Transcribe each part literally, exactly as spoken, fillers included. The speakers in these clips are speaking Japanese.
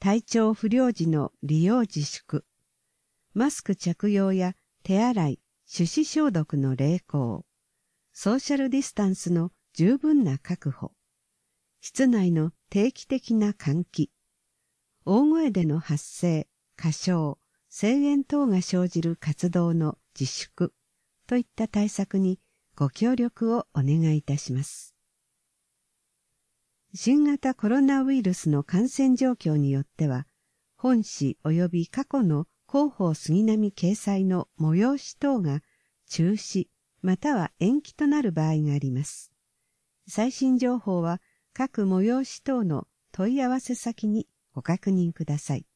体調不良時の利用自粛、マスク着用や手洗い、手指消毒の励行、ソーシャルディスタンスの十分な確保、室内の定期的な換気、大声での発声、歌唱、声援等が生じる活動の自粛といった対策にご協力をお願いいたします。新型コロナウイルスの感染状況によっては、本誌及び過去の広報杉並掲載の催し等が中止または延期となる場合があります。最新情報は各催し等の問い合わせ先にご確認ください。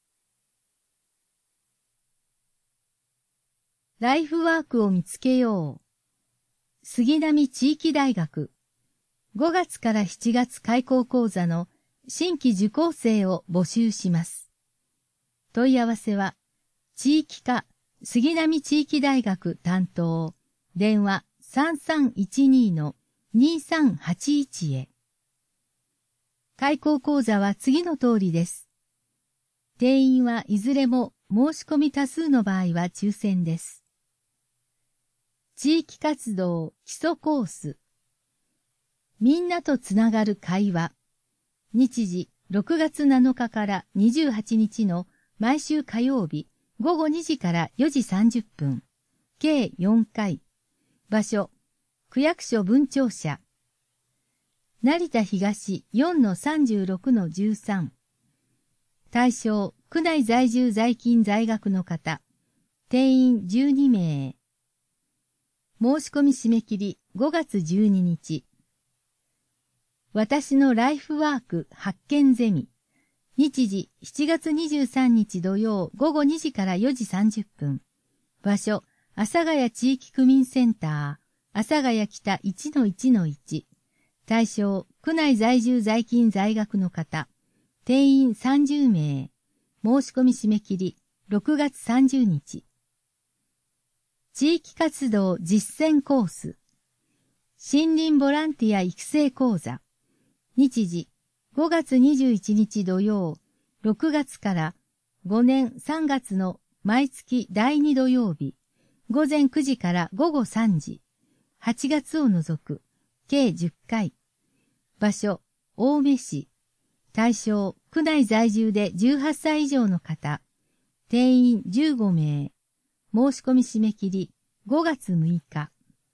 ライフワークを見つけよう。杉並地域大学ごがつからしちがつ開講講座の新規受講生を募集します。問い合わせは地域課杉並地域大学担当電話 さんさんいちに のにさんはちいち へ。開講講座は次の通りです。定員はいずれも申し込み多数の場合は抽選です。地域活動基礎コース。みんなとつながる会話。日時ろくがつなのかからにじゅうはちにちの毎週火曜日ごごにじからよじさんじゅっぷん。計よんかい。場所、区役所分庁舎。成田東 よんのさんじゅうろくのじゅうさん。対象、区内在住在勤在学の方。定員じゅうにめい。申し込み締め切りごがつじゅうににち。私のライフワーク発見ゼミ。日時しちがつにじゅうさんにち土曜ごごにじからよじさんじゅっぷん。場所、阿佐ヶ谷地域区民センター、阿佐ヶ谷北 いちのいちのいち。対象、区内在住在勤在学の方。定員さんじゅうめい。申し込み締め切りろくがつさんじゅうにち。地域活動実践コース。森林ボランティア育成講座。日時ごがつにじゅういちにち土曜、ろくがつからごねんさんがつの毎月だいに土曜日、ごぜんくじからごごさんじ、はちがつを除く、計じゅっかい。場所、青梅市。対象、区内在住でじゅうはっさい以上の方。定員じゅうごめい。申し込み締め切りごがつむいか。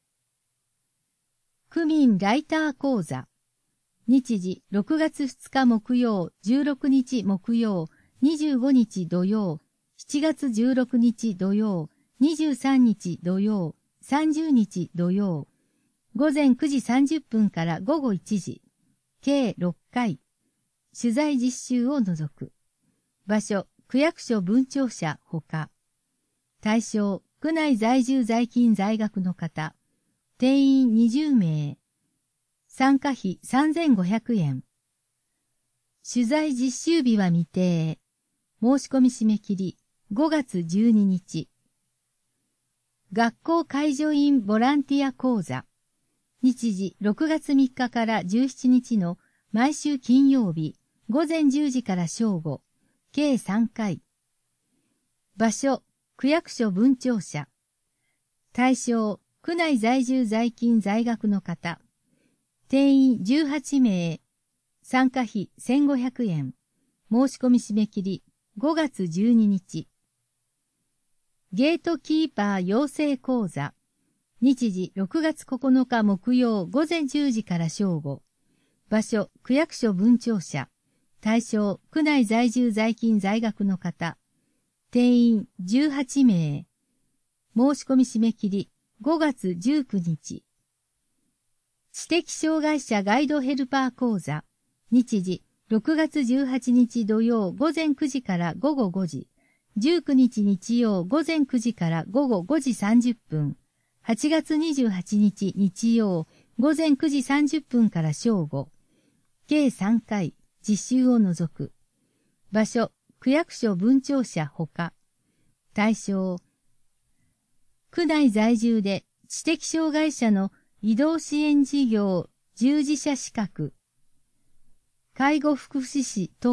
区民ライター講座。日時ろくがつふつか木曜、じゅうろくにち木曜、にじゅうごにち土曜、しちがつじゅうろくにち土曜、にじゅうさんにち土曜、さんじゅうにち土曜、ごぜんくじさんじゅっぷんからごごいちじ、計ろっかい。取材実習を除く。場所、区役所分庁舎ほか。対象、区内在住在勤在学の方。定員にじゅうめい。参加費さんぜんごひゃくえん。取材実習日は未定。申し込み締め切りごがつじゅうににち。学校介助員ボランティア講座。日時ろくがつみっかからじゅうしちにちの毎週金曜日ごぜんじゅうじから正午。計さんかい。場所、区役所分庁舎。対象、区内在住在勤在学の方。定員じゅうはちめい。参加費せんごひゃくえん。申し込み締め切りごがつじゅうににち。ゲートキーパー養成講座。日時ろくがつここのか木曜ごぜんじゅうじから正午。場所、区役所分庁舎。対象、区内在住在勤在学の方。定員じゅうはちめい。申し込み締め切りごがつじゅうくにち。知的障害者ガイドヘルパー講座。日時ろくがつじゅうはちにち土曜ごぜんくじからごごごじ。じゅうくにち日曜ごぜんくじからごごごじさんじゅっぷん。はちがつにじゅうはちにち日曜ごぜんくじさんじゅっぷんから正午。計さんかい。実習を除く。場所、区役所分庁舎ほか。対象、区内在住で知的障害者の移動支援事業従事者資格。介護福祉士等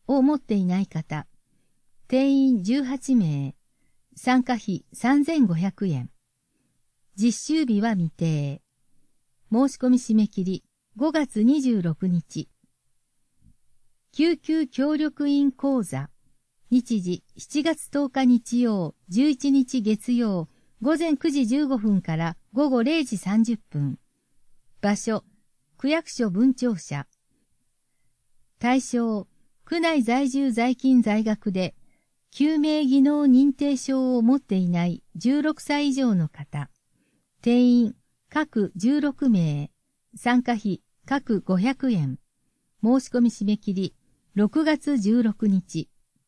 を持っていない方、定員じゅうはちめい、参加費さんぜんごひゃくえん。実習日は未定。申し込み締め切りごがつにじゅうろくにち。救急協力員講座。日時しちがつとおか日曜、じゅういちにち月曜、午前くじじゅうごふんから午後れいじさんじゅっぷん。場所、区役所分庁舎。対象、区内在住在勤在学で、救命技能認定証を持っていないじゅうろくさい以上の方。定員、各じゅうろくめい。参加費、各ごひゃくえん。申し込み締め切り、ろくがつじゅうろくにち。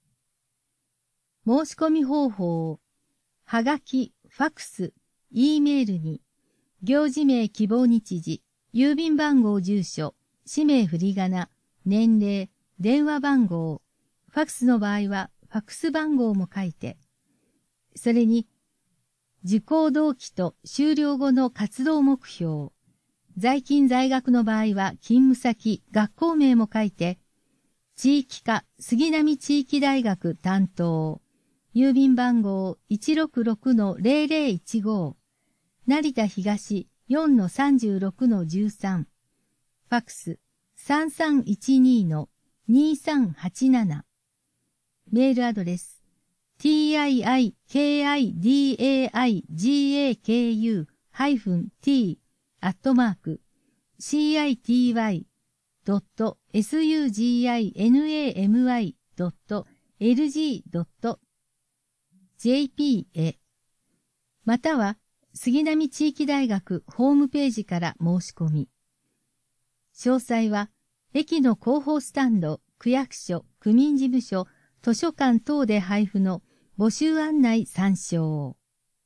申し込み方法。はがき、ファクス、E メールに、行事名希望日時、郵便番号住所、氏名振り仮名、年齢、電話番号、ファクスの場合はファクス番号も書いて、それに、受講動機と修了後の活動目標、在勤在学の場合は勤務先、学校名も書いて、地域課杉並地域大学担当、郵便番号 いちろくろくのぜろぜろいちご、成田東 よんのさんじゅうろくのじゅうさん、ファクスさんさんいちにのにさんはちなな、メールアドレス ティーアイアイケーアイディーエーアイジーエーケーユー ハイフン ティー アットマーク シーアイティーワイ ドット エスユージーアイエヌエーエムワイ ドット エルジー ドット ジェーピー へ、または杉並地域大学ホームページから申し込み。詳細は駅の広報スタンド、区役所、区民事務所、図書館等で配布の募集案内参照。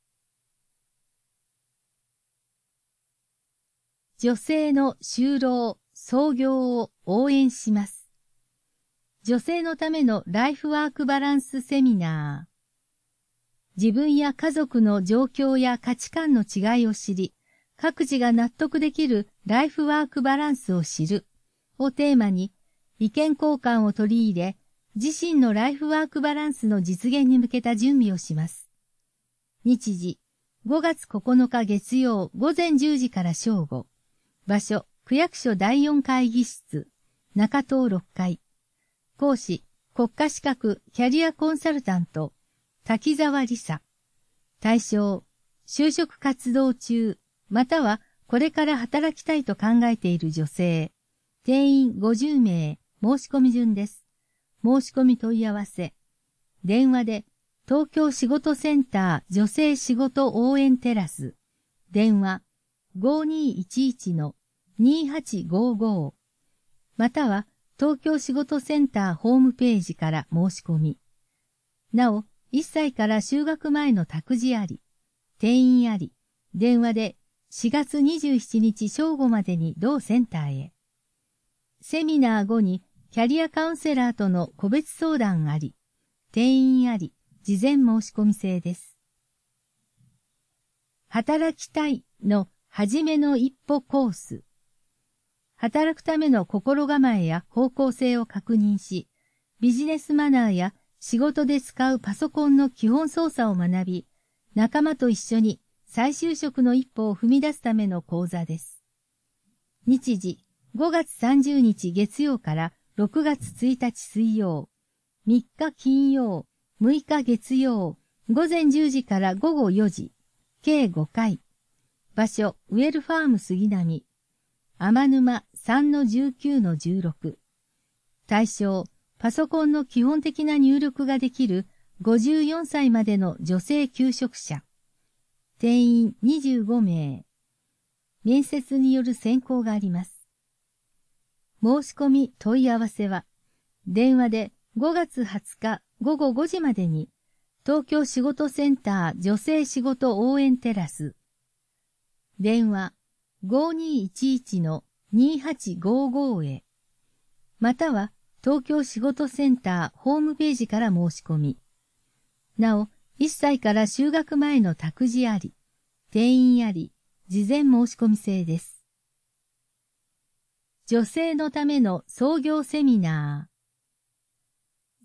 女性の就労、創業を応援します。女性のためのライフワークバランスセミナー。自分や家族の状況や価値観の違いを知り、各自が納得できるライフワークバランスを知るをテーマに、意見交換を取り入れ、自身のライフワークバランスの実現に向けた準備をします。日時、ごがつここのか月曜午前じゅうじから正午。場所、区役所だいよん会議室、中棟ろっかい。講師、国家資格キャリアコンサルタント、滝沢理沙。対象、就職活動中、またはこれから働きたいと考えている女性。定員ごじゅうめい、申し込み順です。申し込み問い合わせ。電話で、東京仕事センター女性仕事応援テラス。電話 ごにいちいちのにはちごご。または、東京仕事センターホームページから申し込み。なお、いっさいから就学前の託児あり、定員あり、電話でしがつにじゅうしちにち正午までに同センターへ。セミナー後にキャリアカウンセラーとの個別相談あり、定員あり、事前申し込み制です。働きたいの初めの一歩コース。働くための心構えや方向性を確認し、ビジネスマナーや仕事で使うパソコンの基本操作を学び、仲間と一緒に再就職の一歩を踏み出すための講座です。日時、ごがつさんじゅうにち月曜からろくがつついたち水曜、みっか金曜、むいか月曜、午前じゅうじから午後よじ、計ごかい。場所、ウェルファーム杉並。天沼 さんのじゅうきゅうのじゅうろく。対象、パソコンの基本的な入力ができるごじゅうよんさいまでの女性求職者。定員にじゅうごめい。面接による選考があります。申し込み問い合わせは、電話でごがつはつかごごごじまでに、東京仕事センター女性仕事応援テラス。電話 ごにいちいちのにはちごご へ。または、東京仕事センターホームページから申し込み。なお、いっさいから就学前の託児あり、定員あり、事前申し込み制です。女性のための創業セミナー。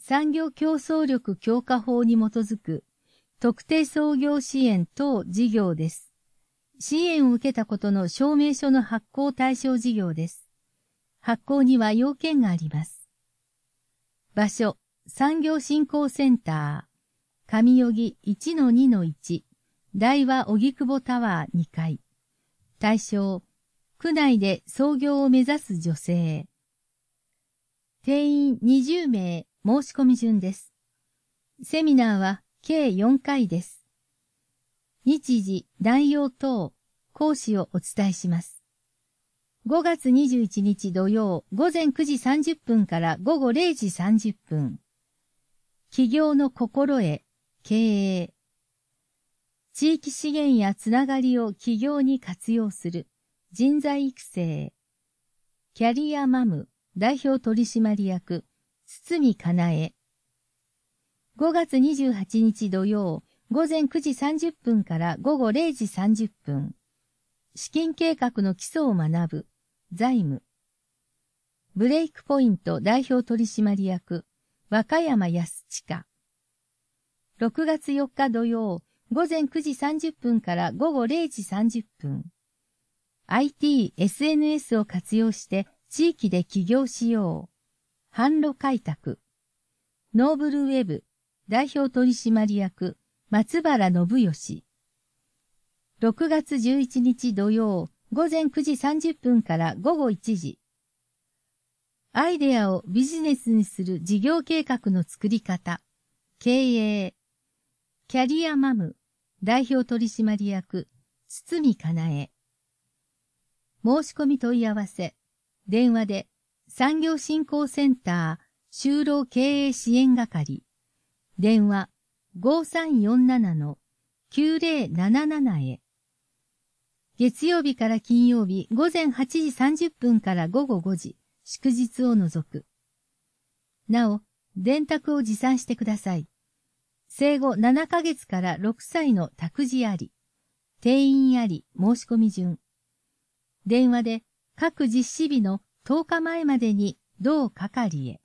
産業競争力強化法に基づく特定創業支援等事業です。支援を受けたことの証明書の発行対象事業です。発行には要件があります。場所、産業振興センター、上荻 いちのにのいち、大和荻窪タワーにかい。対象、区内で創業を目指す女性。定員にじゅうめい、申し込み順です。セミナーは計よんかいです。日時、内容等、講師をお伝えします。ごがつにじゅういちにち土曜午前くじさんじゅっぷんから午後れいじさんじゅっぷん。起業の心得、経営。地域資源やつながりを起業に活用する人材育成。キャリアマム代表取締役堤かなえ。ごがつにじゅうはちにち土曜午前くじさんじゅっぷんから午後れいじさんじゅっぷん。資金計画の基礎を学ぶ財務。ブレイクポイント代表取締役和歌山康親。ろくがつよっか土曜午前くじさんじゅっぷんから午後れいじさんじゅっぷん。アイティー、エスエヌエス を活用して地域で起業しよう。販路開拓。ノーブルウェブ代表取締役松原信義。ろくがつじゅういちにち土曜午前くじさんじゅっぷんから午後いちじ。アイデアをビジネスにする事業計画の作り方。経営。キャリアマム代表取締役堤かなえ。申し込み問い合わせ。電話で産業振興センター就労経営支援係。電話 ごさんよんななのきゅうぜろなななな へ。月曜日から金曜日午前はちじさんじゅっぷんから午後ごじ、祝日を除く。なお、電託を持参してください。生後ななかげつからろくさいの託児あり。定員あり、申し込み順。電話で各実施日のとおかまえまでに同係へ。